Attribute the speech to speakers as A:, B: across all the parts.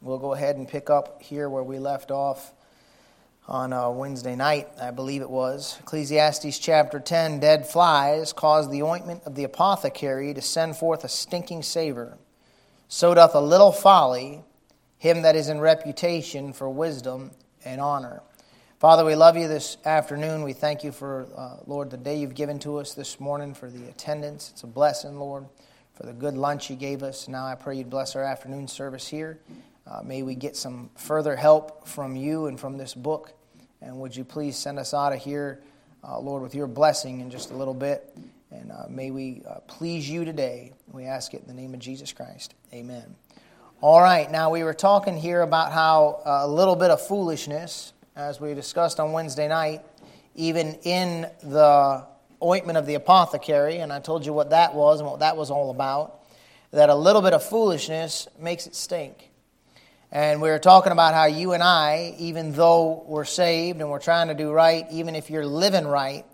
A: We'll go ahead and pick up here where we left off on Wednesday night, I believe it was. Ecclesiastes chapter 10, dead flies cause the ointment of the apothecary to send forth a stinking savor. So doth a little folly him that is in reputation for wisdom and honor. Father, we love you this afternoon. We thank you for, Lord, the day you've given to us this morning, for the attendance. It's a blessing, Lord, for the good lunch you gave us. Now I pray you'd bless our afternoon service here. May we get some further help from you and from this book. And would you please send us out of here, Lord, with your blessing in just a little bit. And may we please you today. We ask it in the name of Jesus Christ. Amen. All right, now we were talking here about how a little bit of foolishness, as we discussed on Wednesday night, even in the ointment of the apothecary, and I told you what that was and what that was all about, that a little bit of foolishness makes it stink. And we were talking about how you and I, even though we're saved and we're trying to do right, even if you're living right,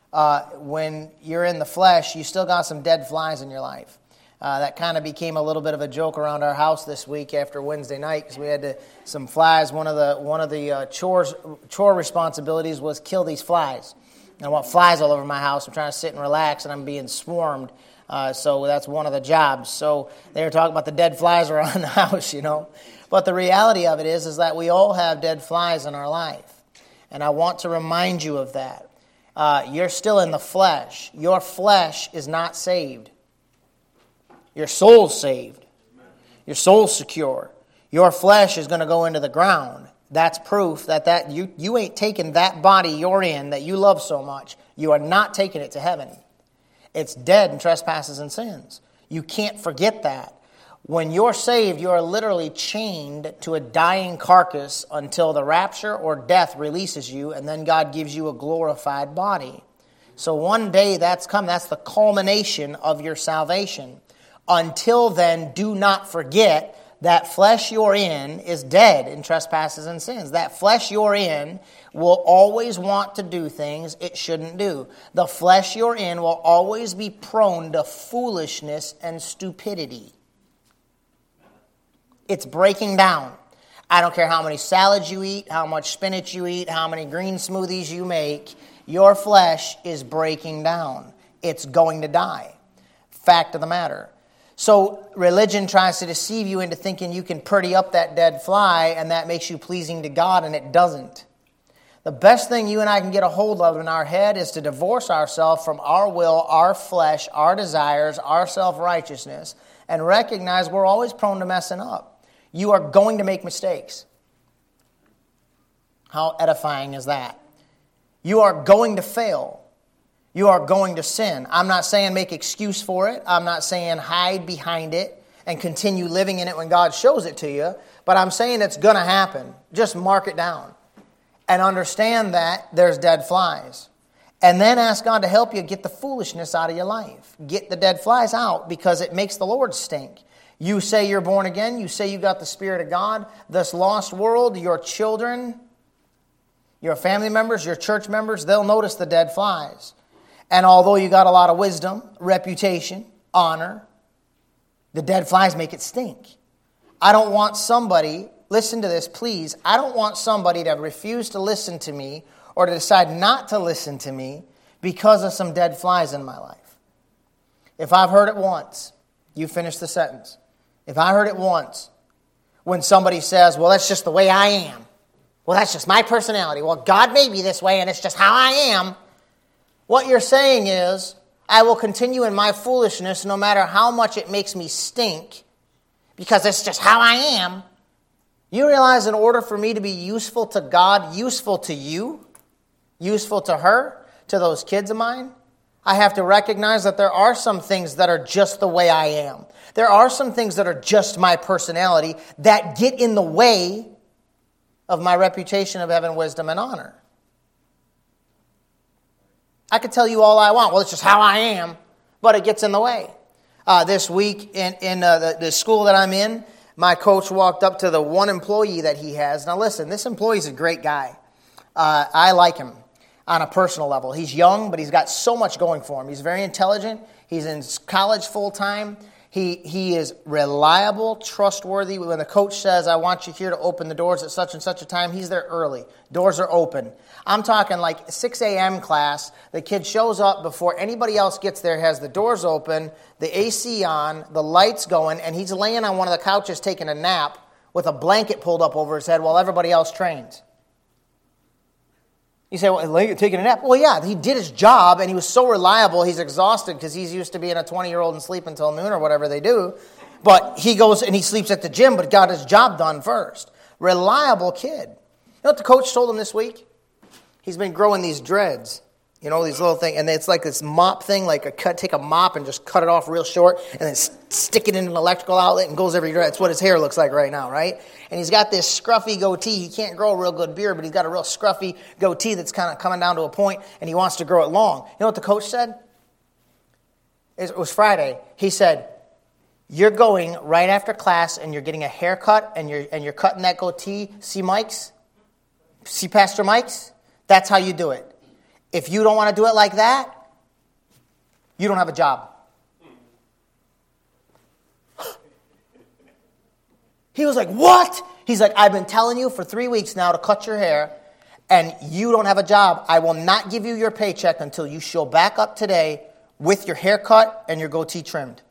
A: when you're in the flesh, you still got some dead flies in your life. That kind of became a little bit of a joke around our house this week after Wednesday night because we had some flies. One of the chore responsibilities was kill these flies. And I want flies all over my house. I'm trying to sit and relax, and I'm being swarmed. So that's one of the jobs. So they were talking about the dead flies around the house, you know. But the reality of it is that we all have dead flies in our life. And I want to remind you of that. You're still in the flesh. Your flesh is not saved. Your soul's saved. Your soul's secure. Your flesh is going to go into the ground. That's proof that you ain't taking that body you're in that you love so much. You are not taking it to heaven. It's dead in trespasses and sins. You can't forget that. When you're saved, you're literally chained to a dying carcass until the rapture or death releases you, and then God gives you a glorified body. So one day that's come. That's the culmination of your salvation. Until then, do not forget that flesh you're in is dead in trespasses and sins. That flesh you're in will always want to do things it shouldn't do. The flesh you're in will always be prone to foolishness and stupidity. It's breaking down. I don't care how many salads you eat, how much spinach you eat, how many green smoothies you make. Your flesh is breaking down. It's going to die. Fact of the matter. So religion tries to deceive you into thinking you can pretty up that dead fly and that makes you pleasing to God, and it doesn't. The best thing you and I can get a hold of in our head is to divorce ourselves from our will, our flesh, our desires, our self-righteousness, and recognize we're always prone to messing up. You are going to make mistakes. How edifying is that? You are going to fail. You are going to sin. I'm not saying make excuse for it. I'm not saying hide behind it and continue living in it when God shows it to you. But I'm saying it's going to happen. Just mark it down. And understand that there's dead flies. And then ask God to help you get the foolishness out of your life. Get the dead flies out because it makes the Lord stink. You say you're born again. You say you got the Spirit of God. This lost world, your children, your family members, your church members, they'll notice the dead flies. And although you got a lot of wisdom, reputation, honor, the dead flies make it stink. I don't want somebody, listen to this please, I don't want somebody to refuse to listen to me or to decide not to listen to me because of some dead flies in my life. If I've heard it once, you finish the sentence. If I heard it once, when somebody says, well, that's just the way I am. Well, that's just my personality. Well, God made me this way and it's just how I am. What you're saying is, I will continue in my foolishness no matter how much it makes me stink because it's just how I am. You realize in order for me to be useful to God, useful to you, useful to her, to those kids of mine, I have to recognize that there are some things that are just the way I am. There are some things that are just my personality that get in the way of my reputation of having wisdom and honor. I could tell you all I want. Well, it's just how I am, but it gets in the way. This week in the school that I'm in, my coach walked up to the one employee that he has. Now listen, this employee's a great guy. I like him on a personal level. He's young, but he's got so much going for him. He's very intelligent. He's in college full time. He is reliable, trustworthy. When the coach says, I want you here to open the doors at such and such a time, he's there early. Doors are open. I'm talking like 6 a.m. class. The kid shows up before anybody else gets there, has the doors open, the AC on, the lights going, and he's laying on one of the couches taking a nap with a blanket pulled up over his head while everybody else trains. You say, well, taking a nap? Well, yeah, he did his job, and he was so reliable, he's exhausted because he's used to being a 20-year-old and sleep until noon or whatever they do. But he goes and he sleeps at the gym, but got his job done first. Reliable kid. You know what the coach told him this week? He's been growing these dreads. You know, these little things. And it's like this mop thing, take a mop and just cut it off real short and then stick it in an electrical outlet and goes every dread. That's what his hair looks like right now, right? And he's got this scruffy goatee. He can't grow a real good beard, but he's got a real scruffy goatee that's kind of coming down to a point, and he wants to grow it long. You know what the coach said? It was Friday. He said, you're going right after class and you're getting a haircut and you're cutting that goatee. See Mike's? See Pastor Mike's? That's how you do it. If you don't want to do it like that, you don't have a job. He was like, what? He's like, I've been telling you for 3 weeks now to cut your hair, and you don't have a job. I will not give you your paycheck until you show back up today with your hair cut and your goatee trimmed.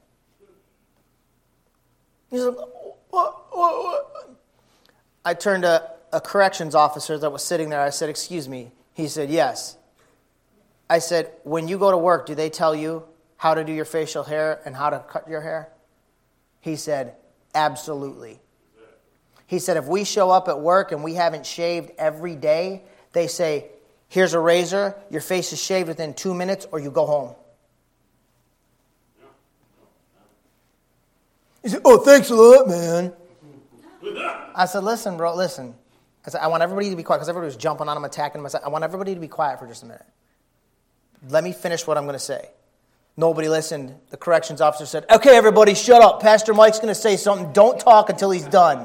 A: He's like, what? I turned to a corrections officer that was sitting there. I said, excuse me. He said, yes. I said, when you go to work, do they tell you how to do your facial hair and how to cut your hair? He said, absolutely. He said, if we show up at work and we haven't shaved every day, they say, here's a razor, your face is shaved within 2 minutes, or you go home. He said, oh, thanks a lot, man. I said, listen, bro, listen. I said, I want everybody to be quiet, because everybody was jumping on him, attacking him. I said, I want everybody to be quiet for just a minute. Let me finish what I'm going to say. Nobody listened. The corrections officer said, okay, everybody, shut up. Pastor Mike's going to say something. Don't talk until he's done.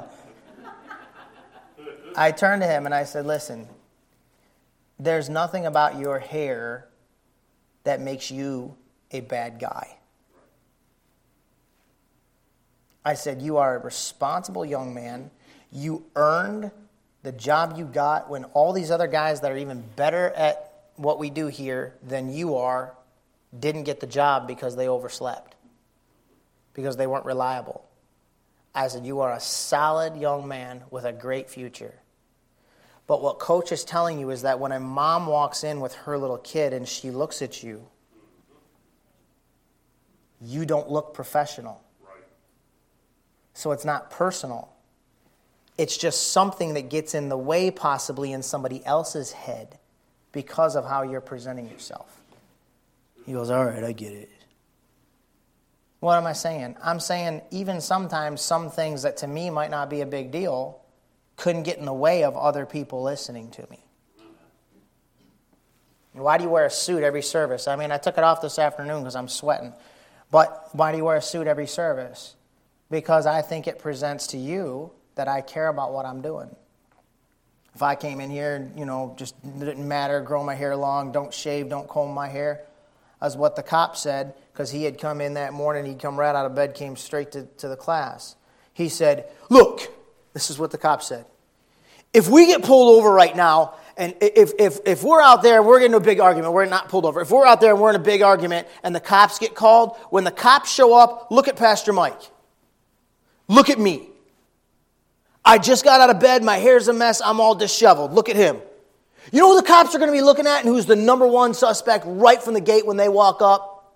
A: I turned to him and I said, listen, there's nothing about your hair that makes you a bad guy. I said, you are a responsible young man. You earned the job you got when all these other guys that are even better at what we do here than you are didn't get the job because they overslept, because they weren't reliable. I said, you are a solid young man with a great future. But what Coach is telling you is that when a mom walks in with her little kid and she looks at you, you don't look professional. So it's not personal. It's just something that gets in the way possibly in somebody else's head because of how you're presenting yourself. He goes, all right, I get it. What am I saying? I'm saying even sometimes some things that to me might not be a big deal couldn't get in the way of other people listening to me. Why do you wear a suit every service? I mean, I took it off this afternoon because I'm sweating. But why do you wear a suit every service? Because I think it presents to you that I care about what I'm doing. If I came in here and, just didn't matter, grow my hair long, don't shave, don't comb my hair, as what the cop said, because he had come in that morning, he'd come right out of bed, came straight to the class. He said, look, this is what the cop said. If we get pulled over right now, and if we're out there, we're getting a big argument, we're not pulled over. If we're out there and we're in a big argument and the cops get called, when the cops show up, look at Pastor Mike. Look at me. I just got out of bed, my hair's a mess, I'm all disheveled. Look at him. You know who the cops are going to be looking at and who's the number one suspect right from the gate when they walk up?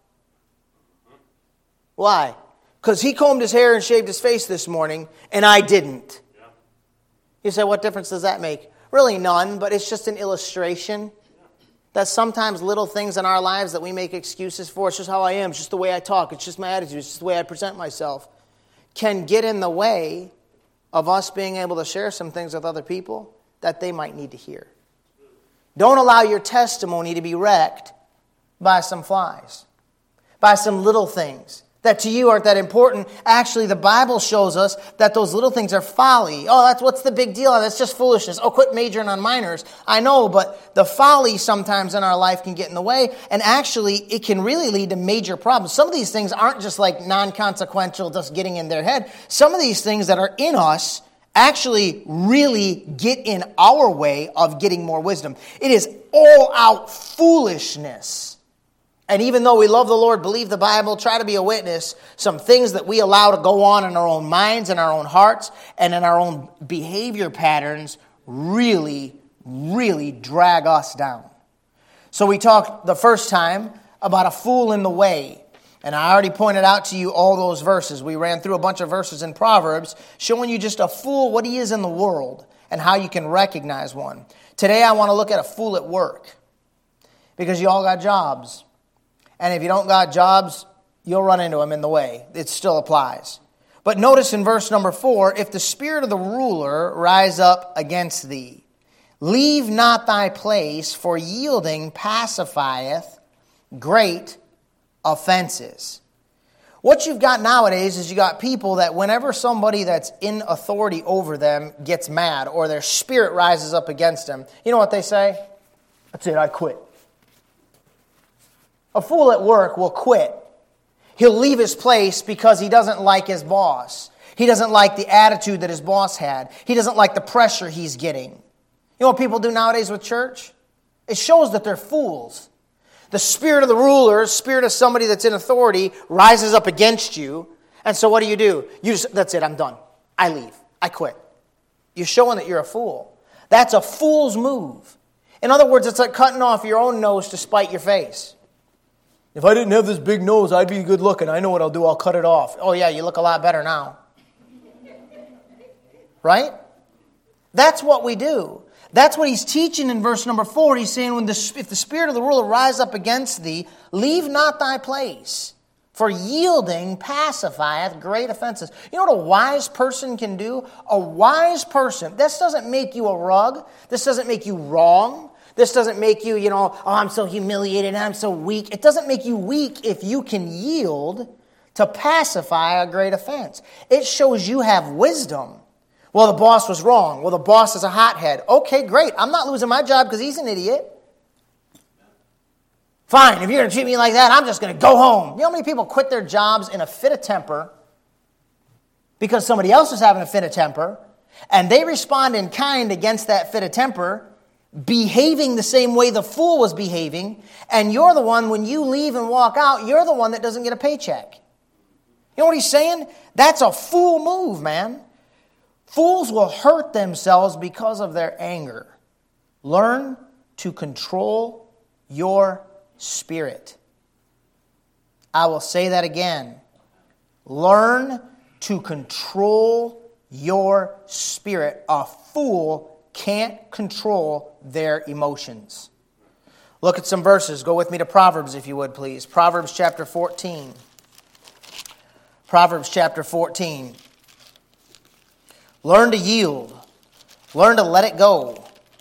A: Why? Because he combed his hair and shaved his face this morning, and I didn't. Yeah. You say, what difference does that make? Really none, but it's just an illustration that sometimes little things in our lives that we make excuses for, it's just how I am, it's just the way I talk, it's just my attitude, it's just the way I present myself, can get in the way of us being able to share some things with other people that they might need to hear. Don't allow your testimony to be wrecked by some flies, by some little things that to you aren't that important. Actually, the Bible shows us that those little things are folly. Oh, what's the big deal? That's just foolishness. Oh, quit majoring on minors. I know, but the folly sometimes in our life can get in the way, and actually it can really lead to major problems. Some of these things aren't just like non-consequential, just getting in their head. Some of these things that are in us actually really get in our way of getting more wisdom. It is all out foolishness. And even though we love the Lord, believe the Bible, try to be a witness, some things that we allow to go on in our own minds and our own hearts and in our own behavior patterns really, really drag us down. So we talked the first time about a fool in the way. And I already pointed out to you all those verses. We ran through a bunch of verses in Proverbs showing you just a fool, what he is in the world, and how you can recognize one. Today I want to look at a fool at work. Because you all got jobs. And if you don't got jobs, you'll run into them in the way. It still applies. But notice in verse number 4, if the spirit of the ruler rise up against thee, leave not thy place, for yielding pacifieth great offenses. What you've got nowadays is you got people that whenever somebody that's in authority over them gets mad or their spirit rises up against them, you know what they say? That's it, I quit. A fool at work will quit. He'll leave his place because he doesn't like his boss. He doesn't like the attitude that his boss had. He doesn't like the pressure he's getting. You know what people do nowadays with church? It shows that they're fools. The spirit of the ruler, spirit of somebody that's in authority, rises up against you. And so what do? You just, that's it, I'm done. I leave. I quit. You're showing that you're a fool. That's a fool's move. In other words, it's like cutting off your own nose to spite your face. If I didn't have this big nose, I'd be good looking. I know what I'll do. I'll cut it off. Oh, yeah, you look a lot better now. Right? That's what we do. That's what he's teaching in verse number 4. He's saying, if the spirit of the ruler rise up against thee, leave not thy place, for yielding pacifieth great offenses. You know what a wise person can do? A wise person, this doesn't make you a rug. This doesn't make you wrong. This doesn't make you, oh, I'm so humiliated, I'm so weak. It doesn't make you weak if you can yield to pacify a great offense. It shows you have wisdom. Well, the boss was wrong. Well, the boss is a hothead. Okay, great. I'm not losing my job because he's an idiot. Fine, if you're going to treat me like that, I'm just going to go home. You know how many people quit their jobs in a fit of temper because somebody else is having a fit of temper, and they respond in kind against that fit of temper, behaving the same way the fool was behaving, and you're the one, when you leave and walk out, you're the one that doesn't get a paycheck. You know what he's saying? That's a fool move, man. Fools will hurt themselves because of their anger. Learn to control your spirit. I will say that again. Learn to control your spirit. A fool can't control their emotions. Look at some verses. Go with me to Proverbs, if you would, please. Proverbs chapter 14. Proverbs chapter 14. Learn to yield. Learn to let it go.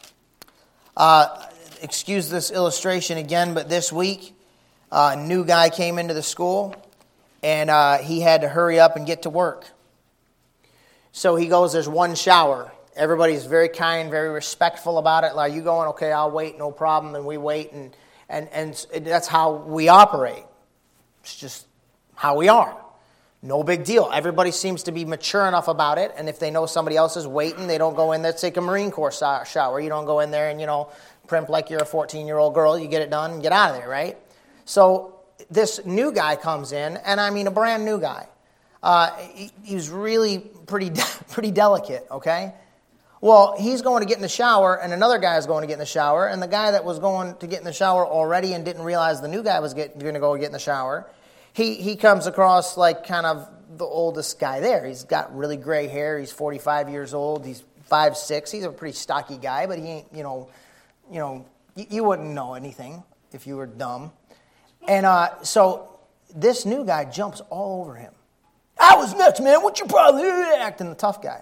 A: Excuse this illustration again, but this week, a new guy came into the school, and he had to hurry up and get to work. So he goes, there's one shower. Everybody's very kind, very respectful about it. Like, you going? Okay, I'll wait, no problem. And we wait, and that's how we operate. It's just how we are. No big deal. Everybody seems to be mature enough about it, and if they know somebody else is waiting, they don't go in there. It's like a Marine Corps shower. You don't go in there and, primp like you're a 14-year-old girl. You get it done and get out of there, right? So this new guy comes in, and I mean a brand new guy. He was really pretty delicate, okay? Well, he's going to get in the shower, and another guy is going to get in the shower, and the guy that was going to get in the shower already and didn't realize the new guy was going to go get in the shower, he comes across like kind of the oldest guy there. He's got really gray hair. He's 45 years old. He's 5'6". He's a pretty stocky guy, but he ain't, you wouldn't know anything if you were dumb. And so this new guy jumps all over him. I was next, man. What's your problem? Acting the tough guy.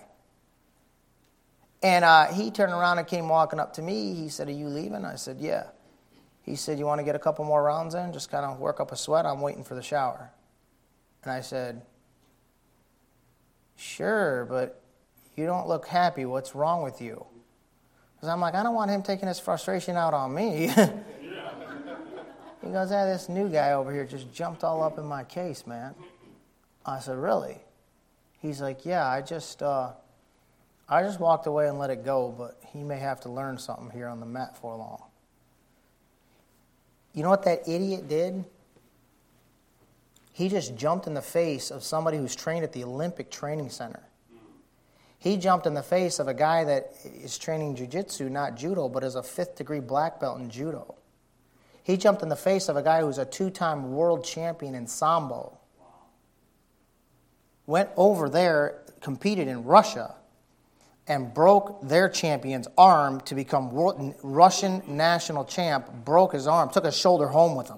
A: And he turned around and came walking up to me. He said, are you leaving? I said, yeah. He said, you want to get a couple more rounds in? Just kind of work up a sweat? I'm waiting for the shower. And I said, sure, but you don't look happy. What's wrong with you? Because I'm like, I don't want him taking his frustration out on me. He goes, this new guy over here just jumped all up in my case, man. I said, really? He's like, yeah, I just walked away and let it go, but he may have to learn something here on the mat for long. You know what that idiot did? He just jumped in the face of somebody who's trained at the Olympic Training Center. He jumped in the face of a guy that is training jiu-jitsu, not judo, but is a 5th degree black belt in judo. He jumped in the face of a guy who's a 2-time world champion in Sambo. Went over there, competed in Russia, and broke their champion's arm to become Russian national champ, broke his arm, took his shoulder home with him.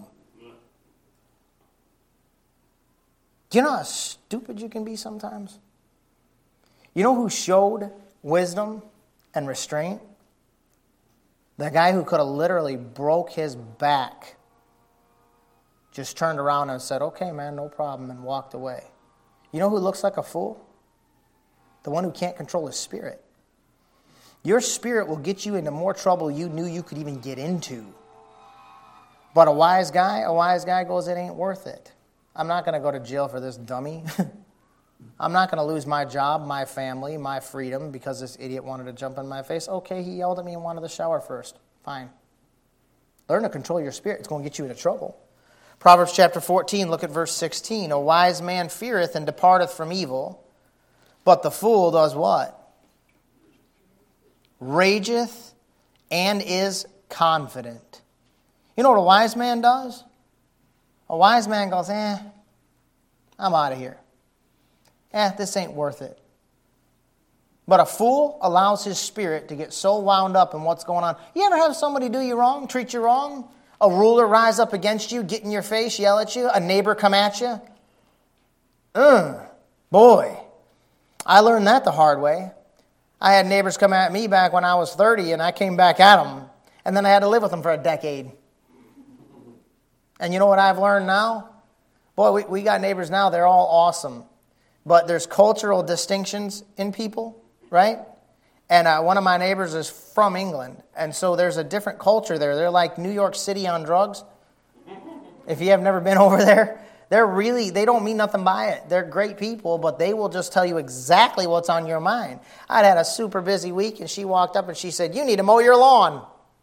A: Do you know how stupid you can be sometimes? You know who showed wisdom and restraint? The guy who could have literally broke his back just turned around and said, okay, man, no problem, and walked away. You know who looks like a fool? The one who can't control his spirit. Your spirit will get you into more trouble you knew you could even get into. But a wise guy goes, it ain't worth it. I'm not going to go to jail for this dummy. I'm not going to lose my job, my family, my freedom because this idiot wanted to jump in my face. Okay, he yelled at me and wanted the shower first. Fine. Learn to control your spirit. It's going to get you into trouble. Proverbs chapter 14, look at verse 16. A wise man feareth and departeth from evil, but the fool does what? Rageth and is confident. You know what a wise man does? A wise man goes, I'm out of here. This ain't worth it. But a fool allows his spirit to get so wound up in what's going on. You ever have somebody do you wrong, treat you wrong? A ruler rise up against you, get in your face, yell at you? A neighbor come at you? Boy, I learned that the hard way. I had neighbors come at me back when I was 30, and I came back at them. And then I had to live with them for a decade. And you know what I've learned now? Boy, we got neighbors now, they're all awesome. But there's cultural distinctions in people, right? And one of my neighbors is from England. And so there's a different culture there. They're like New York City on drugs. If you have never been over there, they don't mean nothing by it. They're great people, but they will just tell you exactly what's on your mind. I'd had a super busy week, and she walked up and she said, you need to mow your lawn.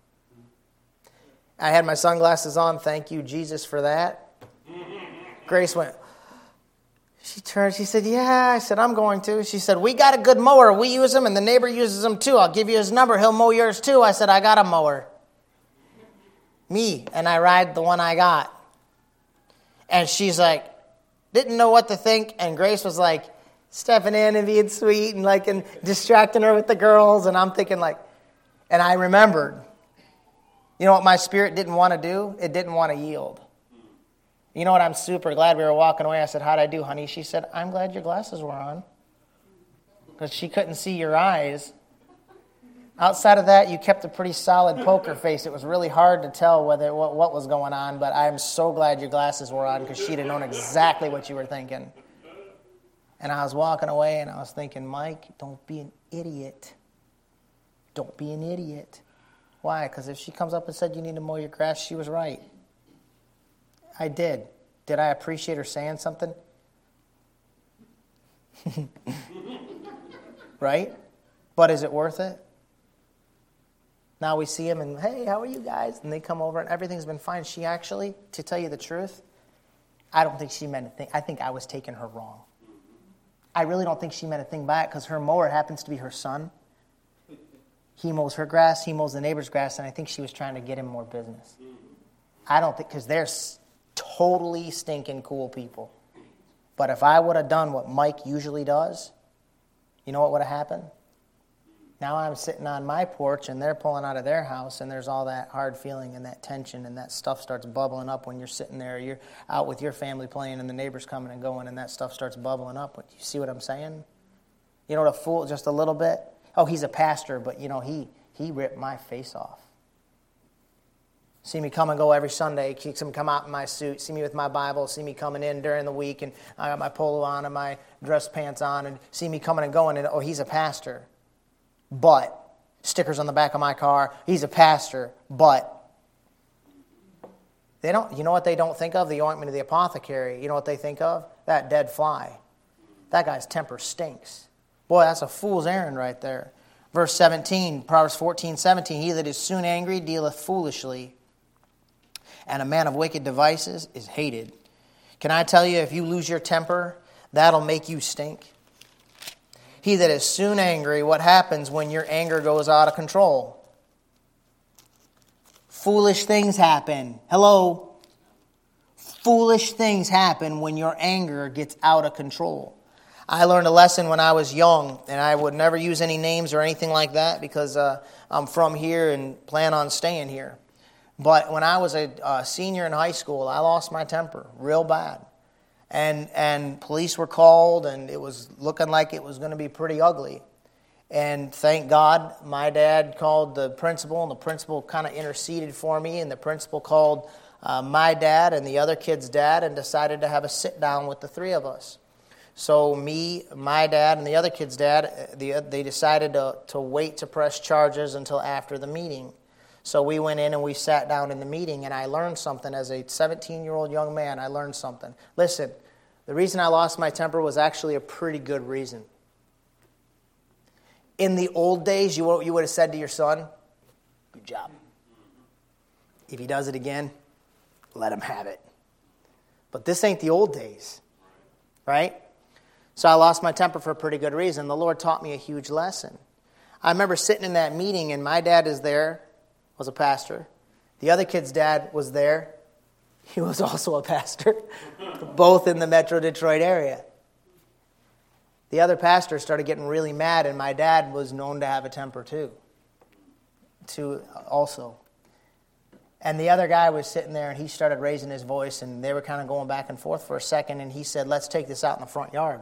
A: I had my sunglasses on. Thank you, Jesus, for that. Grace went, she turned, she said, yeah. I said, I'm going to. She said, we got a good mower. We use him, and the neighbor uses him too. I'll give you his number. He'll mow yours too. I said, I got a mower. Me, and I ride the one I got. And she's like, didn't know what to think. And Grace was like, stepping in and being sweet and distracting her with the girls. And I'm thinking and I remembered, you know what my spirit didn't want to do? It didn't want to yield. You know what? I'm super glad we were walking away. I said, how'd I do, honey? She said, I'm glad your glasses were on. Because she couldn't see your eyes. Outside of that, you kept a pretty solid poker face. It was really hard to tell what was going on, but I'm so glad your glasses were on because she'd have known exactly what you were thinking. And I was walking away and I was thinking, Mike, don't be an idiot. Don't be an idiot. Why? Because if she comes up and said you need to mow your grass, she was right. I did. Did I appreciate her saying something? Right? But is it worth it? Now we see them and, hey, how are you guys? And they come over and everything's been fine. She actually, to tell you the truth, I don't think she meant a thing. I think I was taking her wrong. I really don't think she meant a thing by it because her mower happens to be her son. He mows her grass, he mows the neighbor's grass, and I think she was trying to get him more business. I don't think, because they're totally stinking cool people. But if I would have done what Mike usually does, you know what would have happened? Now I'm sitting on my porch and they're pulling out of their house and there's all that hard feeling and that tension and that stuff starts bubbling up when you're sitting there. You're out with your family playing and the neighbors coming and going and that stuff starts bubbling up. But you see what I'm saying? You know what a fool, just a little bit? Oh, he's a pastor, but you know, he ripped my face off. See me come and go every Sunday. See me come out in my suit. See me with my Bible. See me coming in during the week, and I got my polo on and my dress pants on, and see me coming and going, and oh, he's a pastor. But stickers on the back of my car. He's a pastor. But they don't. You know what they don't think of? The ointment of the apothecary. You know what they think of? That dead fly. That guy's temper stinks. Boy, that's a fool's errand right there. Verse 17, Proverbs 14:17. He that is soon angry dealeth foolishly, and a man of wicked devices is hated. Can I tell you, if you lose your temper, that'll make you stink? He that is soon angry, what happens when your anger goes out of control? Foolish things happen. Hello? Foolish things happen when your anger gets out of control. I learned a lesson when I was young, and I would never use any names or anything like that because I'm from here and plan on staying here. But when I was a senior in high school, I lost my temper real bad. And police were called, and it was looking like it was going to be pretty ugly. And thank God, my dad called the principal, and the principal kind of interceded for me, and the principal called my dad and the other kid's dad and decided to have a sit-down with the three of us. So me, my dad, and the other kid's dad, they decided to wait to press charges until after the meeting. So we went in and we sat down in the meeting, and I learned something. As a 17-year-old young man, I learned something. Listen, the reason I lost my temper was actually a pretty good reason. In the old days, you would have said to your son, good job. If he does it again, let him have it. But this ain't the old days, right? So I lost my temper for a pretty good reason. The Lord taught me a huge lesson. I remember sitting in that meeting, and my dad is there, was a pastor. The other kid's dad was there. He was also a pastor, both in the Metro Detroit area. The other pastor started getting really mad, and my dad was known to have a temper too also. And the other guy was sitting there, and he started raising his voice, and they were kind of going back and forth for a second, and he said, let's take this out in the front yard.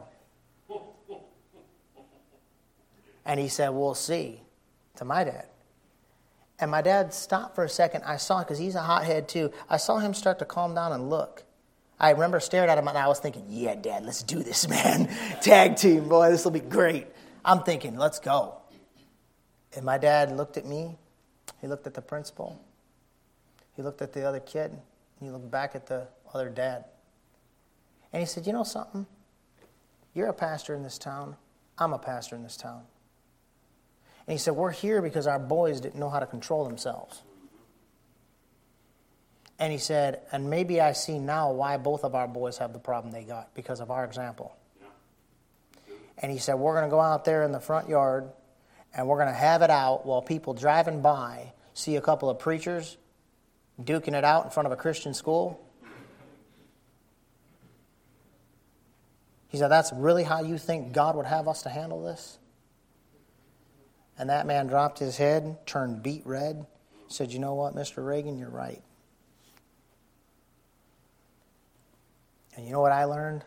A: And he said, we'll see, to my dad. And my dad stopped for a second. I saw, because he's a hothead too, I saw him start to calm down and look. I remember staring at him, and I was thinking, yeah, Dad, let's do this, man. Tag team, boy, this will be great. I'm thinking, let's go. And my dad looked at me. He looked at the principal. He looked at the other kid. And he looked back at the other dad. And he said, you know something? You're a pastor in this town. I'm a pastor in this town. And he said, we're here because our boys didn't know how to control themselves. And he said, and maybe I see now why both of our boys have the problem they got, because of our example. And he said, we're going to go out there in the front yard, and we're going to have it out while people driving by see a couple of preachers duking it out in front of a Christian school. He said, that's really how you think God would have us to handle this? And that man dropped his head, turned beet red, said, you know what, Mr. Reagan, you're right. And you know what I learned?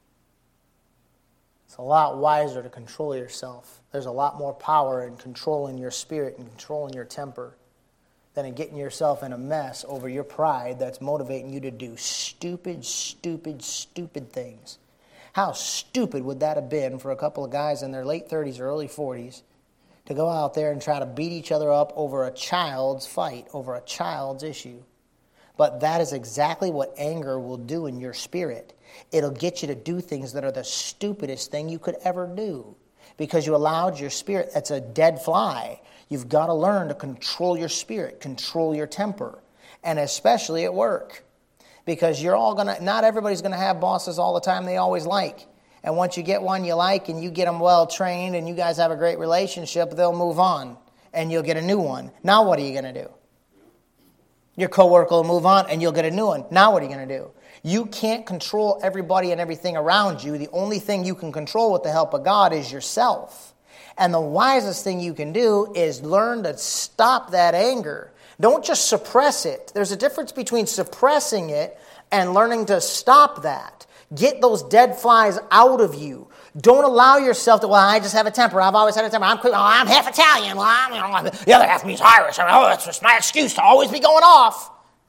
A: It's a lot wiser to control yourself. There's a lot more power in controlling your spirit and controlling your temper than in getting yourself in a mess over your pride that's motivating you to do stupid, stupid, stupid things. How stupid would that have been for a couple of guys in their late 30s or early 40s to go out there and try to beat each other up over a child's fight, over a child's issue? But that is exactly what anger will do in your spirit. It'll get you to do things that are the stupidest thing you could ever do because you allowed your spirit. That's a dead fly. You've got to learn to control your spirit, control your temper, and especially at work. Because not everybody's going to have bosses all the time they always like. And once you get one you like and you get them well trained and you guys have a great relationship, they'll move on and you'll get a new one. Now what are you going to do? Your coworker will move on and you'll get a new one. Now what are you going to do? You can't control everybody and everything around you. The only thing you can control with the help of God is yourself. And the wisest thing you can do is learn to stop that anger. Don't just suppress it. There's a difference between suppressing it and learning to stop that. Get those dead flies out of you. Don't allow yourself to, well, I just have a temper. I've always had a temper. I'm half Italian. Well, the other half of me is Irish. That's just my excuse to always be going off.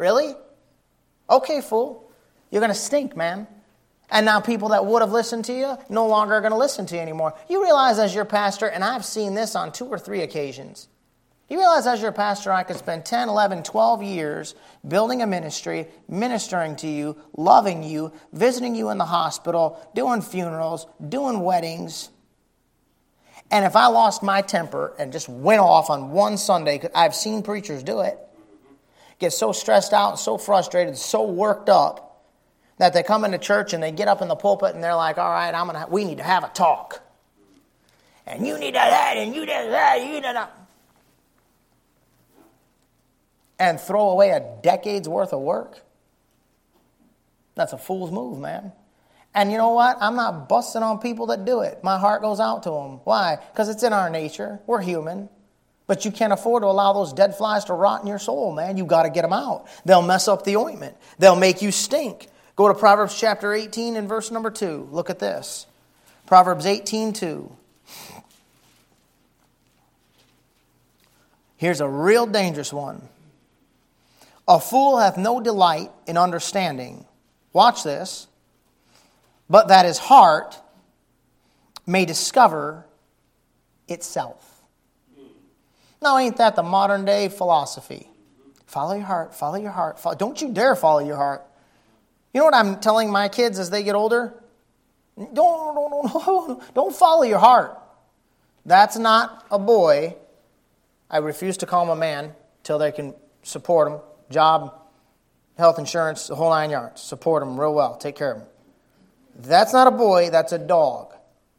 A: Really? Okay, fool. You're going to stink, man. And now people that would have listened to you no longer are going to listen to you anymore. You realize as your pastor, and I've seen this on 2 or 3 occasions, you realize as your pastor I could spend 10, 11, 12 years building a ministry, ministering to you, loving you, visiting you in the hospital, doing funerals, doing weddings. And if I lost my temper and just went off on one Sunday, 'cause I've seen preachers do it, get so stressed out, so frustrated, so worked up, that they come into church and they get up in the pulpit and they're like, all right, we need to have a talk. And you need that, and you need that, you need that. And throw away a decade's worth of work. That's a fool's move, man. And you know what? I'm not busting on people that do it. My heart goes out to them. Why? Because it's in our nature. We're human. But you can't afford to allow those dead flies to rot in your soul, man. You've got to get them out. They'll mess up the ointment. They'll make you stink. Go to Proverbs chapter 18 and verse number 2. Look at this. Proverbs 18:2. Here's a real dangerous one. A fool hath no delight in understanding. Watch this. But that his heart may discover itself. Now, ain't that the modern day philosophy? Follow your heart, follow your heart. Don't you dare follow your heart. You know what I'm telling my kids as they get older? Don't follow your heart. That's not a boy. I refuse to call him a man till they can support him. Job, health insurance, the whole 9 yards. Support him real well. Take care of him. That's not a boy, that's a dog.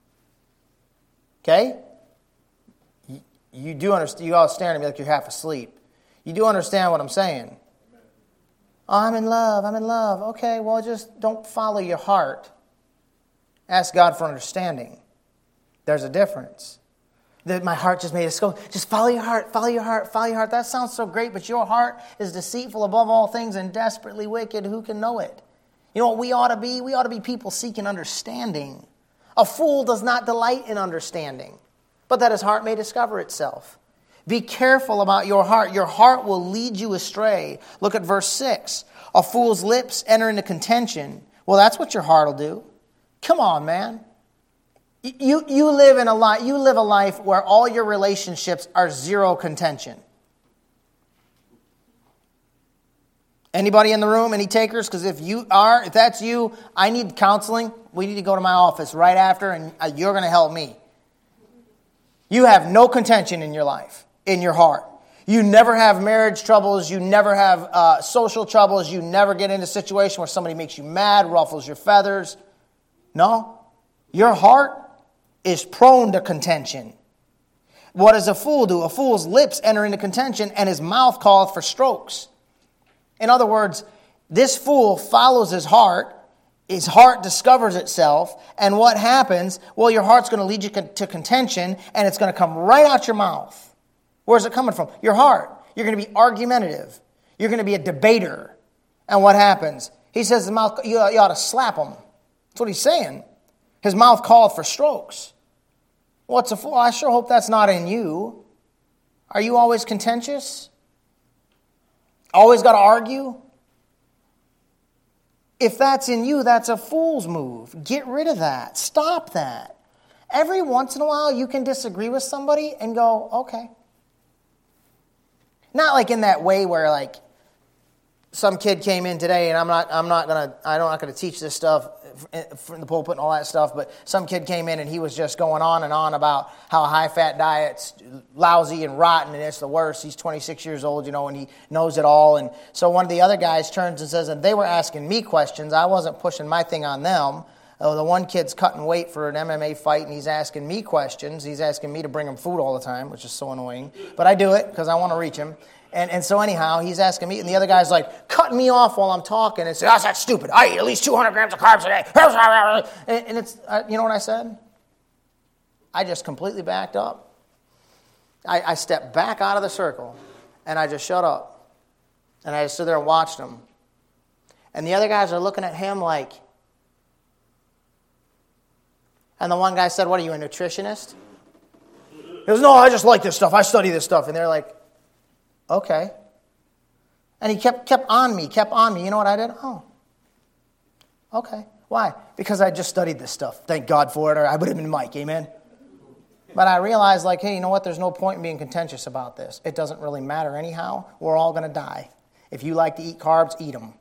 A: Okay? You do understand. You all staring at me like you're half asleep. You do understand what I'm saying. Oh, I'm in love. Okay, well, just don't follow your heart. Ask God for understanding. There's a difference. That my heart just made us go, just follow your heart, follow your heart, follow your heart. That sounds so great, but your heart is deceitful above all things and desperately wicked. Who can know it? You know what we ought to be? We ought to be people seeking understanding. A fool does not delight in understanding, but that his heart may discover itself. Be careful about your heart. Your heart will lead you astray. Look at verse 6. A fool's lips enter into contention. Well, that's what your heart will do. Come on, man. You live a life where all your relationships are zero contention. Anybody in the room? Any takers? Because if that's you, I need counseling. We need to go to my office right after, and you're going to help me. You have no contention in your life, in your heart. You never have marriage troubles. You never have social troubles. You never get in a situation where somebody makes you mad, ruffles your feathers. No. Your heart is prone to contention. What does a fool do? A fool's lips enter into contention, and his mouth calleth for strokes. In other words, this fool follows his heart discovers itself, and what happens? Well, your heart's going to lead you to contention, and it's going to come right out your mouth. Where's it coming from? Your heart. You're going to be argumentative. You're going to be a debater. And what happens? He says his mouth, you ought to slap him. That's what he's saying. His mouth calleth for strokes. What's a fool? I sure hope that's not in you. Are you always contentious? Always got to argue? If that's in you, that's a fool's move. Get rid of that. Stop that. Every once in a while, you can disagree with somebody and go, okay. Not like in that way where like some kid came in today, and I'm not gonna teach this stuff from the pulpit and all that stuff, but some kid came in and he was just going on and on about how a high-fat diet's lousy and rotten and it's the worst. He's 26 years old, and he knows it all. And so one of the other guys turns and says, and they were asking me questions. I wasn't pushing my thing on them. The one kid's cutting weight for an MMA fight, and he's asking me questions. He's asking me to bring him food all the time, which is so annoying. But I do it because I want to reach him. And so anyhow, he's asking me, and the other guy's like cutting me off while I'm talking and saying, that's stupid. I eat at least 200 grams of carbs a day. And it's, you know what I said? I just completely backed up. I stepped back out of the circle, and I just shut up. And I just stood there and watched him. And the other guys are looking at him like, and the one guy said, what are you, a nutritionist? He goes, no, I just like this stuff. I study this stuff. And they're like, okay. And he kept on me. You know what I did? Oh, okay. Why? Because I just studied this stuff. Thank God for it, or I would have been Mike. Amen? But I realized, like, hey, you know what? There's no point in being contentious about this. It doesn't really matter anyhow. We're all going to die. If you like to eat carbs, eat them.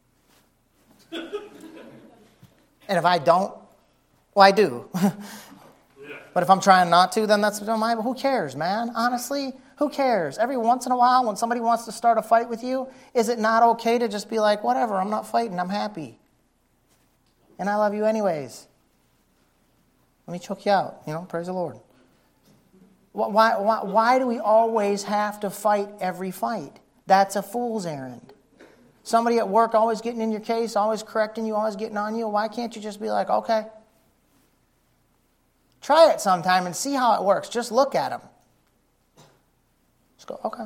A: And if I don't, well, I do. But if I'm trying not to, then that's my. Who cares, man? Honestly, who cares? Every once in a while, when somebody wants to start a fight with you, is it not okay to just be like, whatever, I'm not fighting, I'm happy. And I love you anyways. Let me choke you out, praise the Lord. Why do we always have to fight every fight? That's a fool's errand. Somebody at work always getting in your case, always correcting you, always getting on you. Why can't you just be like, okay? Try it sometime and see how it works. Just look at them. Just go, okay.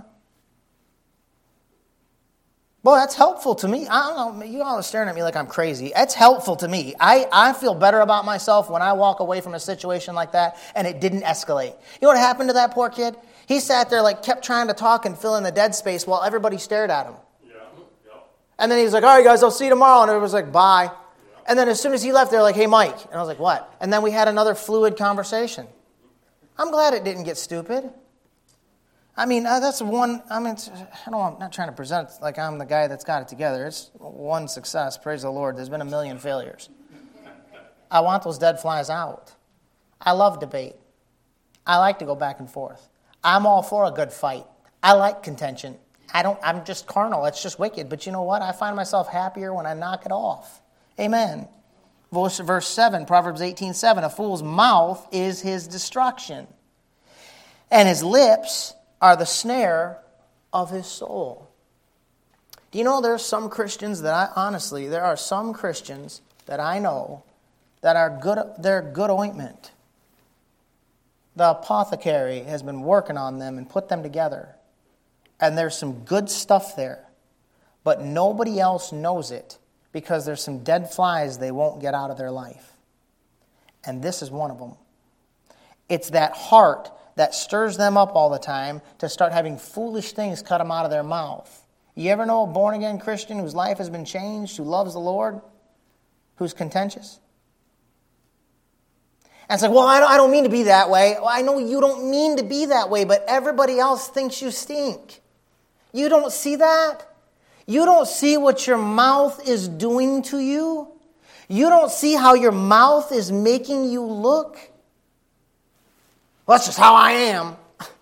A: Well, that's helpful to me. I don't know. You all are staring at me like I'm crazy. That's helpful to me. I feel better about myself when I walk away from a situation like that and it didn't escalate. You know what happened to that poor kid? He sat there, kept trying to talk and fill in the dead space while everybody stared at him. Yeah. And then he was like, all right, guys, I'll see you tomorrow. And everybody was like, bye. And then as soon as he left, they were like, hey, Mike. And I was like, what? And then we had another fluid conversation. I'm glad it didn't get stupid. I mean, that's one, I'm not trying to present it like I'm the guy that's got it together. It's one success, praise the Lord. There's been a million failures. I want those dead flies out. I love debate. I like to go back and forth. I'm all for a good fight. I like contention. I'm just carnal. It's just wicked. But you know what? I find myself happier when I knock it off. Amen. Verse 7, Proverbs 18:7, a fool's mouth is his destruction, and his lips are the snare of his soul. Do you know there are some Christians there are some Christians that I know that are good, they're good ointment. The apothecary has been working on them and put them together. And there's some good stuff there. But nobody else knows it because there's some dead flies they won't get out of their life. And this is one of them. It's that heart that stirs them up all the time to start having foolish things cut them out of their mouth. You ever know a born-again Christian whose life has been changed, who loves the Lord, who's contentious? And it's like, well, I don't mean to be that way. Well, I know you don't mean to be that way, but everybody else thinks you stink. You don't see that? You don't see what your mouth is doing to you? You don't see how your mouth is making you look? Well, that's just how I am.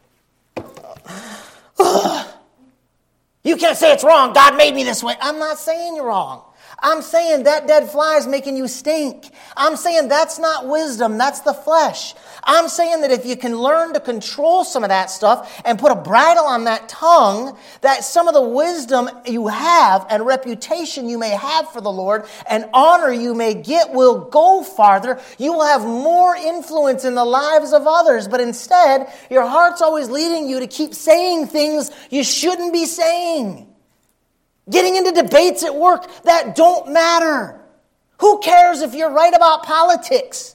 A: You can't say it's wrong. God made me this way. I'm not saying you're wrong. I'm saying that dead fly is making you stink. I'm saying that's not wisdom. That's the flesh. I'm saying that if you can learn to control some of that stuff and put a bridle on that tongue, that some of the wisdom you have and reputation you may have for the Lord and honor you may get will go farther. You will have more influence in the lives of others. But instead, your heart's always leading you to keep saying things you shouldn't be saying. Getting into debates at work that don't matter. Who cares if you're right about politics?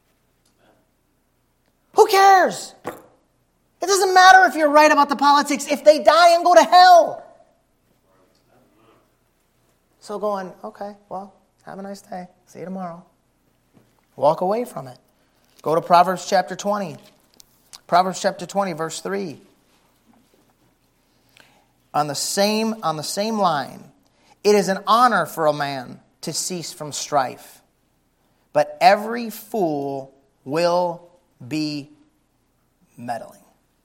A: Who cares? It doesn't matter if you're right about the politics if they die and go to hell. So going, okay, well, have a nice day. See you tomorrow. Walk away from it. Go to Proverbs chapter 20. Proverbs chapter 20, verse 3. On the same line, it is an honor for a man to cease from strife, but every fool will be meddling.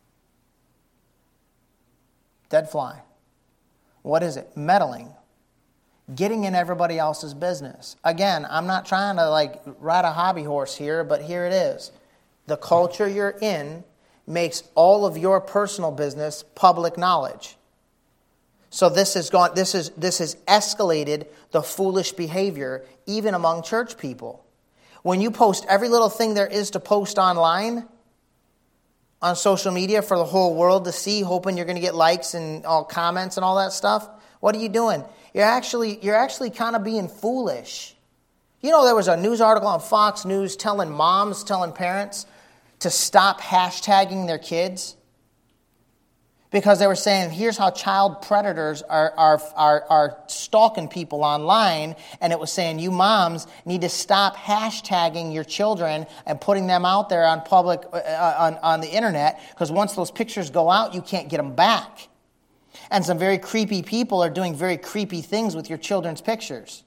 A: Dead fly. What is it? Meddling. Getting in everybody else's business. Again, I'm not trying to ride a hobby horse here, but here it is. The culture you're in makes all of your personal business public knowledge. So this has escalated the foolish behavior even among church people. When you post every little thing there is to post online, on social media for the whole world to see, hoping you're going to get likes and all comments and all that stuff, what are you doing? You're actually kind of being foolish. You know, there was a news article on Fox News telling parents to stop hashtagging their kids. Because they were saying, here's how child predators are stalking people online. And it was saying, you moms need to stop hashtagging your children and putting them out there on public, on the internet. Because once those pictures go out, you can't get them back. And some very creepy people are doing very creepy things with your children's pictures.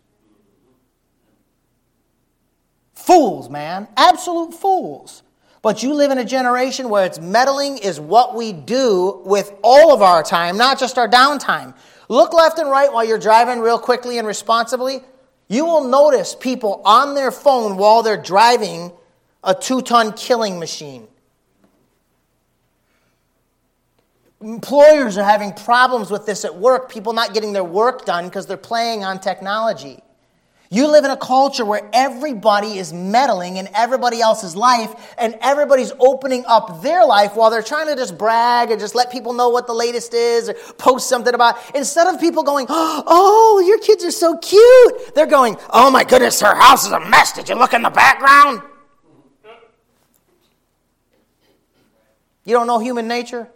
A: Fools, man. Absolute fools. But you live in a generation where it's meddling is what we do with all of our time, not just our downtime. Look left and right while you're driving real quickly and responsibly. You will notice people on their phone while they're driving a 2-ton killing machine. Employers are having problems with this at work. People not getting their work done because they're playing on technology. You live in a culture where everybody is meddling in everybody else's life, and everybody's opening up their life while they're trying to just brag and just let people know what the latest is or post something about. Instead of people going, oh, your kids are so cute, they're going, oh my goodness, her house is a mess. Did you look in the background? You don't know human nature?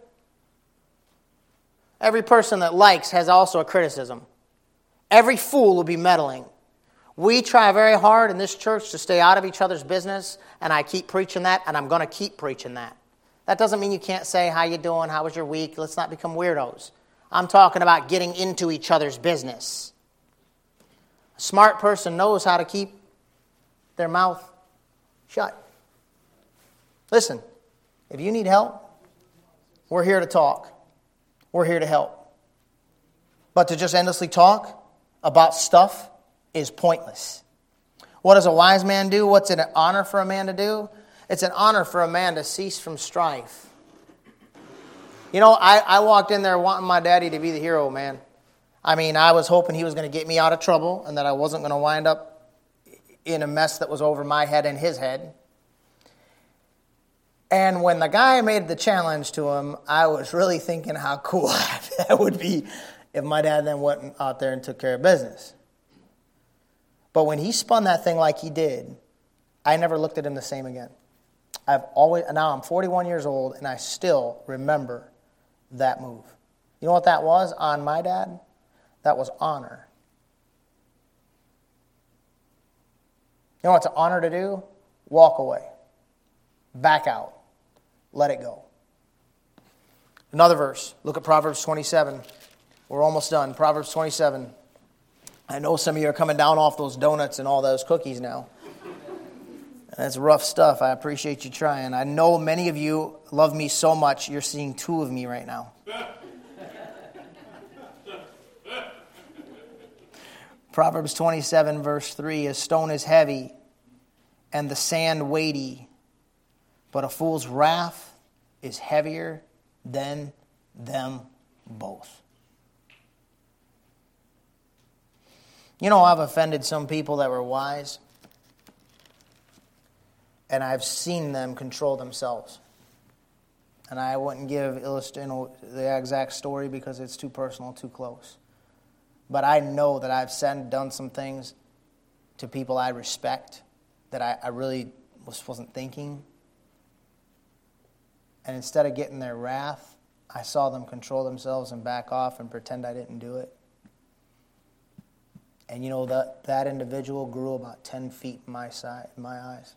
A: Every person that likes has also a criticism. Every fool will be meddling. We try very hard in this church to stay out of each other's business, and I keep preaching that, and I'm going to keep preaching that. That doesn't mean you can't say, how you doing, how was your week? Let's not become weirdos. I'm talking about getting into each other's business. A smart person knows how to keep their mouth shut. Listen, if you need help, we're here to talk. We're here to help. But to just endlessly talk about stuff is pointless. What does a wise man do? What's it an honor for a man to do? It's an honor for a man to cease from strife. You know, I walked in there wanting my daddy to be the hero, man. I mean, I was hoping he was going to get me out of trouble and that I wasn't going to wind up in a mess that was over my head and his head. And when the guy made the challenge to him, I was really thinking how cool that would be if my dad then went out there and took care of business. But when he spun that thing like he did, I never looked at him the same again. Now I'm 41 years old, and I still remember that move. You know what that was on my dad? That was honor. You know what's an honor to do? Walk away. Back out. Let it go. Another verse. Look at Proverbs 27. We're almost done. Proverbs 27. I know some of you are coming down off those donuts and all those cookies now. That's rough stuff. I appreciate you trying. I know many of you love me so much, you're seeing two of me right now. Proverbs 27, verse 3, a stone is heavy and the sand weighty, but a fool's wrath is heavier than them both. You know, I've offended some people that were wise, and I've seen them control themselves. And I wouldn't give the exact story because it's too personal, too close. But I know that I've done some things to people I respect that I really wasn't thinking. And instead of getting their wrath, I saw them control themselves and back off and pretend I didn't do it. And you know, that individual grew about 10 feet in my eyes.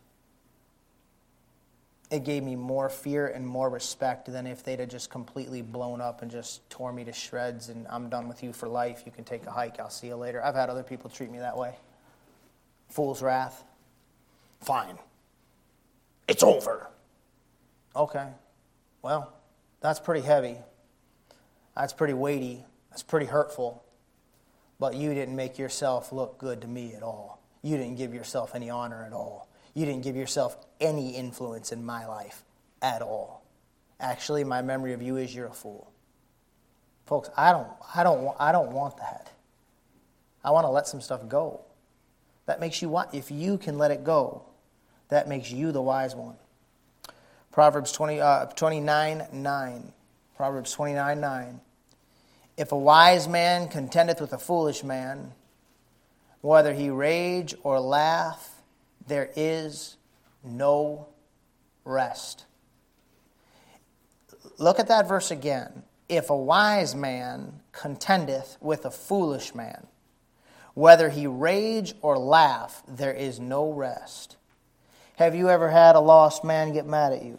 A: It gave me more fear and more respect than if they'd have just completely blown up and just tore me to shreds and I'm done with you for life. You can take a hike. I'll see you later. I've had other people treat me that way. Fool's wrath. Fine. It's over. Okay. Well, that's pretty heavy. That's pretty weighty. That's pretty hurtful. But you didn't make yourself look good to me at all. You didn't give yourself any honor at all. You didn't give yourself any influence in my life at all. Actually, my memory of you is you're a fool. Folks, I don't want that. I want to let some stuff go. That makes you if you can let it go, that makes you the wise one. Proverbs 29:9. Proverbs 29:9. If a wise man contendeth with a foolish man, whether he rage or laugh, there is no rest. Look at that verse again. if a wise man contendeth with a foolish man, whether he rage or laugh, there is no rest. Have you ever had a lost man get mad at you?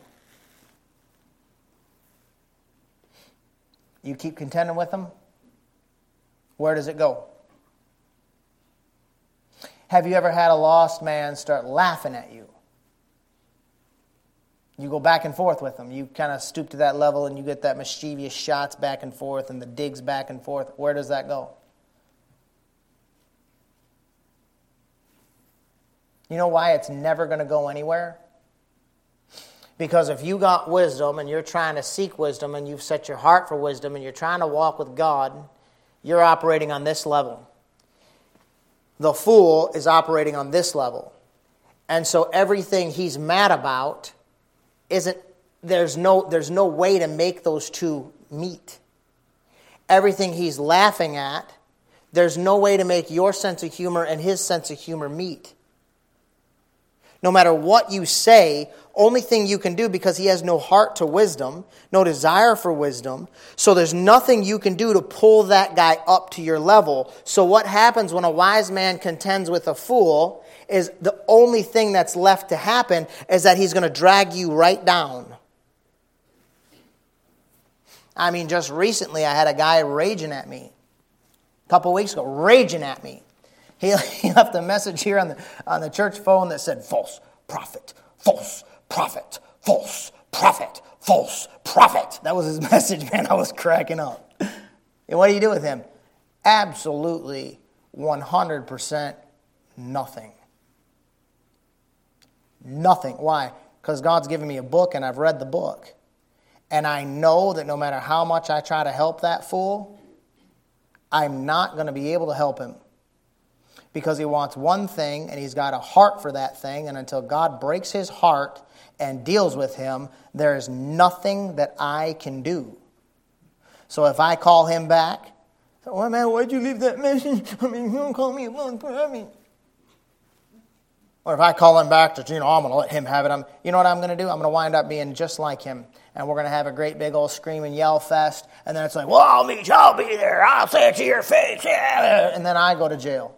A: You keep contending with him? Where does it go? Have you ever had a lost man start laughing at you? You go back and forth with them. You kind of stoop to that level and you get that mischievous shots back and forth and the digs back and forth. Where does that go? You know why it's never going to go anywhere? Because if you got wisdom and you're trying to seek wisdom and you've set your heart for wisdom and you're trying to walk with God, you're operating on this level. The fool is operating on this level. And so everything he's mad about there's no way to make those two meet. Everything he's laughing at, there's no way to make your sense of humor and his sense of humor meet. No matter what you say, only thing you can do, because he has no heart to wisdom, no desire for wisdom, so there's nothing you can do to pull that guy up to your level. So what happens when a wise man contends with a fool is the only thing that's left to happen is that he's going to drag you right down. I mean, just recently I had a guy raging at me. A couple weeks ago, raging at me. He left a message here on the church phone that said, false prophet, false prophet, false prophet, false prophet. That was his message, man. I was cracking up. And what do you do with him? Absolutely 100% nothing. Nothing. Why? Because God's given me a book and I've read the book. And I know that no matter how much I try to help that fool, I'm not going to be able to help him. Because he wants one thing and he's got a heart for that thing. And until God breaks his heart and deals with him, there is nothing that I can do. So if I call him back, oh man, why'd you leave that message? I mean, you don't call me a long time. Or if I call him back to, I'm going to let him have it. You know what I'm going to do? I'm going to wind up being just like him. And we're going to have a great big old scream and yell fest. And then it's like, well, I'll be there. I'll say it to your face. Yeah. And then I go to jail.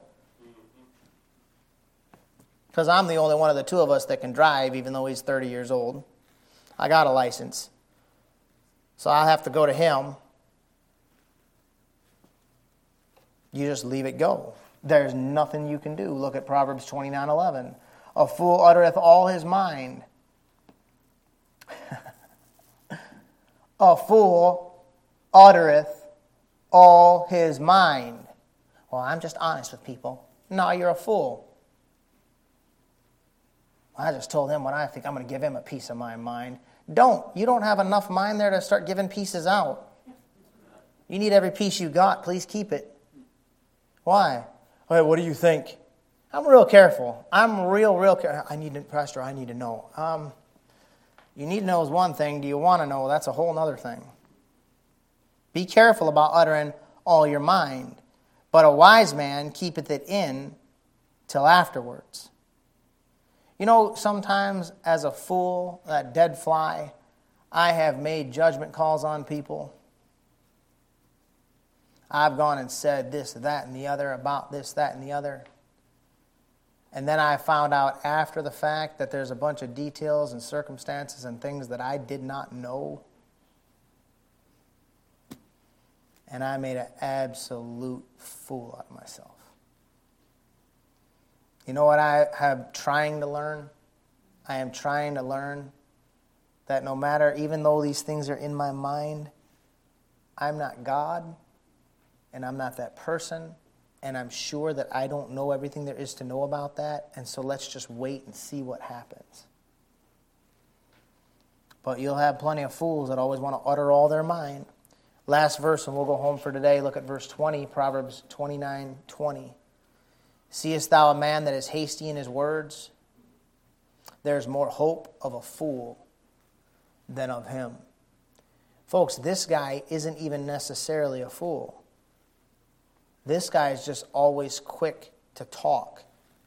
A: Because I'm the only one of the two of us that can drive, even though he's 30 years old. I got a license. So I'll have to go to him. You just leave it go. There's nothing you can do. Look at Proverbs 29:11. A fool uttereth all his mind. A fool uttereth all his mind. Well, I'm just honest with people. No, you're a fool. I just told him what I think. I'm going to give him a piece of my mind. Don't. You don't have enough mind there to start giving pieces out. You need every piece you got. Please keep it. Why? Hey, what do you think? I'm real careful. I'm real careful. Pastor, I need to know. You need to know is one thing. Do you want to know? That's a whole other thing. Be careful about uttering all your mind. But a wise man keepeth it in till afterwards. You know, sometimes as a fool, that dead fly, I have made judgment calls on people. I've gone and said this, that, and the other about this, that, and the other. And then I found out after the fact that there's a bunch of details and circumstances and things that I did not know. And I made an absolute fool out of myself. You know what I am trying to learn? I am trying to learn that no matter, even though these things are in my mind, I'm not God, and I'm not that person, and I'm sure that I don't know everything there is to know about that, and so let's just wait and see what happens. But you'll have plenty of fools that always want to utter all their mind. Last verse, and we'll go home for today. Look at verse 20, Proverbs 29:20. Seest thou a man that is hasty in his words? There's more hope of a fool than of him. Folks, this guy isn't even necessarily a fool. This guy is just always quick to talk.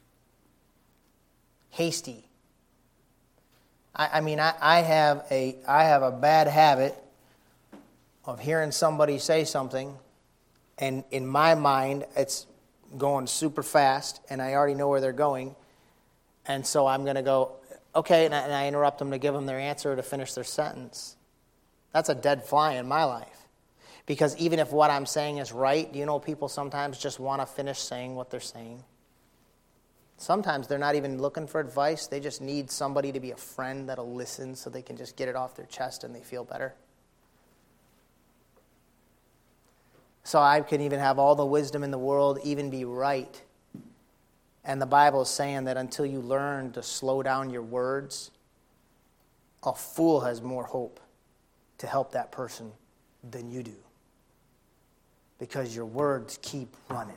A: Hasty. I have a bad habit of hearing somebody say something, and in my mind, it's going super fast, and I already know where they're going, and so I'm going to go, okay, and I interrupt them to give them their answer or to finish their sentence. That's a dead fly in my life. Because even if what I'm saying is right, do you know people sometimes just want to finish saying what they're saying? Sometimes they're not even looking for advice. They just need somebody to be a friend that'll listen so they can just get it off their chest and they feel better. So I can even have all the wisdom in the world, even be right. And the Bible is saying that until you learn to slow down your words, a fool has more hope to help that person than you do. Because your words keep running.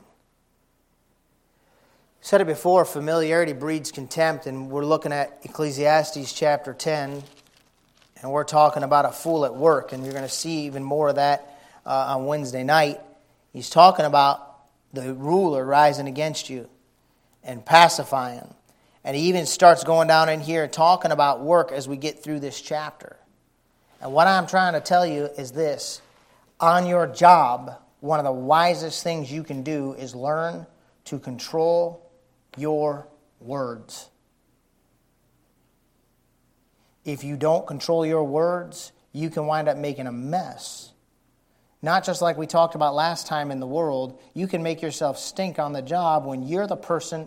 A: I said it before, familiarity breeds contempt, and we're looking at Ecclesiastes chapter 10, and we're talking about a fool at work, and you're going to see even more of that on Wednesday night. He's talking about the ruler rising against you and pacifying. And he even starts going down in here talking about work as we get through this chapter. And what I'm trying to tell you is this. On your job, one of the wisest things you can do is learn to control your words. If you don't control your words, you can wind up making a mess. Not just like we talked about last time in the world, you can make yourself stink on the job when you're the person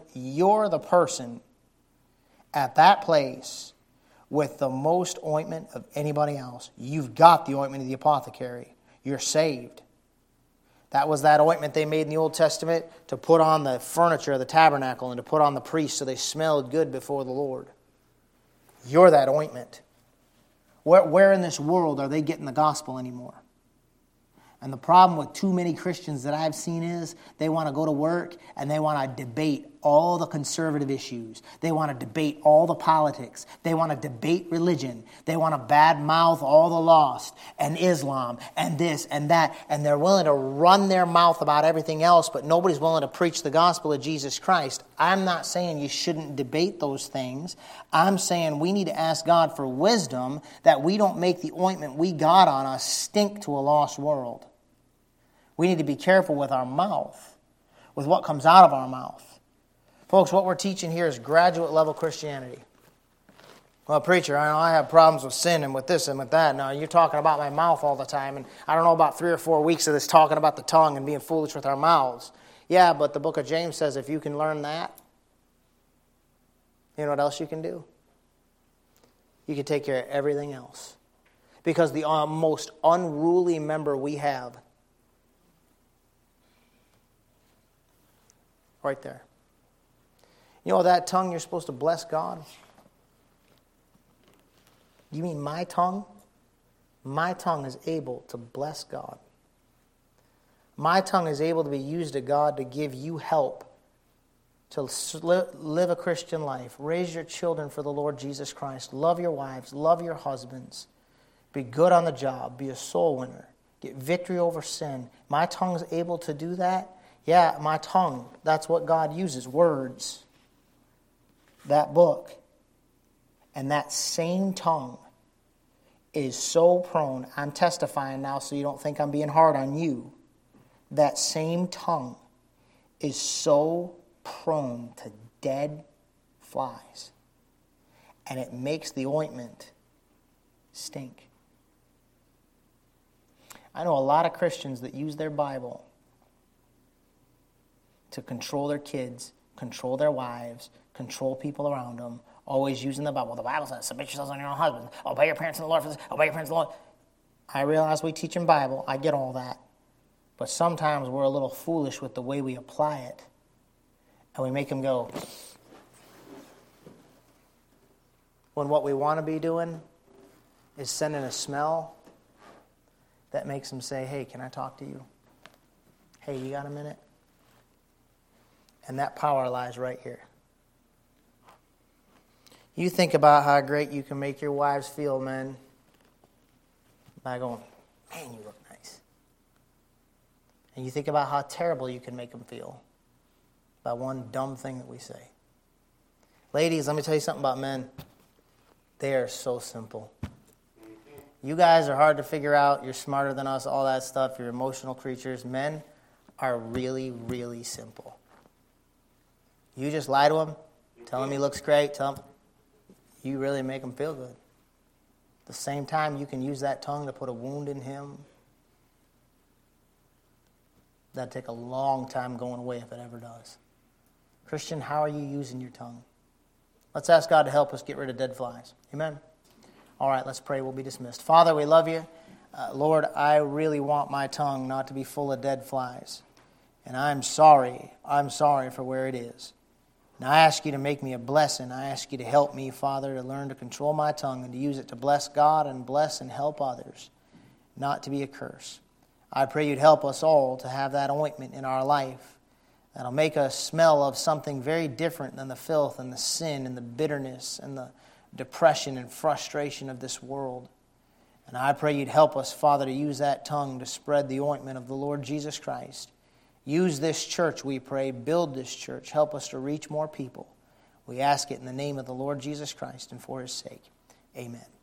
A: at that place with the most ointment of anybody else. You've got the ointment of the apothecary. You're saved. That was that ointment they made in the Old Testament to put on the furniture of the tabernacle and to put on the priests so they smelled good before the Lord. You're that ointment. Where in this world are they getting the gospel anymore? And the problem with too many Christians that I've seen is they want to go to work and they want to debate all the conservative issues. They want to debate all the politics. They want to debate religion. They want to badmouth all the lost and Islam and this and that. And they're willing to run their mouth about everything else, but nobody's willing to preach the gospel of Jesus Christ. I'm not saying you shouldn't debate those things. I'm saying we need to ask God for wisdom that we don't make the ointment we got on us stink to a lost world. We need to be careful with our mouth, with what comes out of our mouth. Folks, what we're teaching here is graduate level Christianity. Well, preacher, I know I have problems with sin and with this and with that. No, you're talking about my mouth all the time. And I don't know about 3 or 4 weeks of this talking about the tongue and being foolish with our mouths. Yeah, but the book of James says if you can learn that, you know what else you can do? You can take care of everything else. Because the most unruly member we have, right there. You know that tongue you're supposed to bless God? You mean my tongue? My tongue is able to bless God. My tongue is able to be used of God to give you help to live a Christian life. Raise your children for the Lord Jesus Christ. Love your wives. Love your husbands. Be good on the job. Be a soul winner. Get victory over sin. My tongue is able to do that. Yeah, my tongue, that's what God uses, words. That book. And that same tongue is so prone, I'm testifying now so you don't think I'm being hard on you. That same tongue is so prone to dead flies. And it makes the ointment stink. I know a lot of Christians that use their Bible to control their kids, control their wives, control people around them, always using the Bible. Well, the Bible says, submit yourselves on your own husband. Obey your parents in the Lord for this. Obey your parents in the Lord. I realize we teach in Bible. I get all that. But sometimes we're a little foolish with the way we apply it. And we make them go, when what we want to be doing is sending a smell that makes them say, hey, can I talk to you? Hey, you got a minute? And that power lies right here. You think about how great you can make your wives feel, men, by going, man, you look nice. And you think about how terrible you can make them feel by one dumb thing that we say. Ladies, let me tell you something about men. They are so simple. You guys are hard to figure out. You're smarter than us, all that stuff. You're emotional creatures. Men are really, really simple. You just lie to him, tell him he looks great, tell him you really make him feel good. At the same time, you can use that tongue to put a wound in him. That'd take a long time going away if it ever does. Christian, how are you using your tongue? Let's ask God to help us get rid of dead flies. Amen? All right, let's pray. We'll be dismissed. Father, we love you. Lord, I really want my tongue not to be full of dead flies. And I'm sorry. I'm sorry for where it is. And I ask you to make me a blessing. I ask you to help me, Father, to learn to control my tongue and to use it to bless God and bless and help others, not to be a curse. I pray you'd help us all to have that ointment in our life that'll make us smell of something very different than the filth and the sin and the bitterness and the depression and frustration of this world. And I pray you'd help us, Father, to use that tongue to spread the ointment of the Lord Jesus Christ. Use this church, we pray. Build this church. Help us to reach more people. We ask it in the name of the Lord Jesus Christ and for his sake. Amen.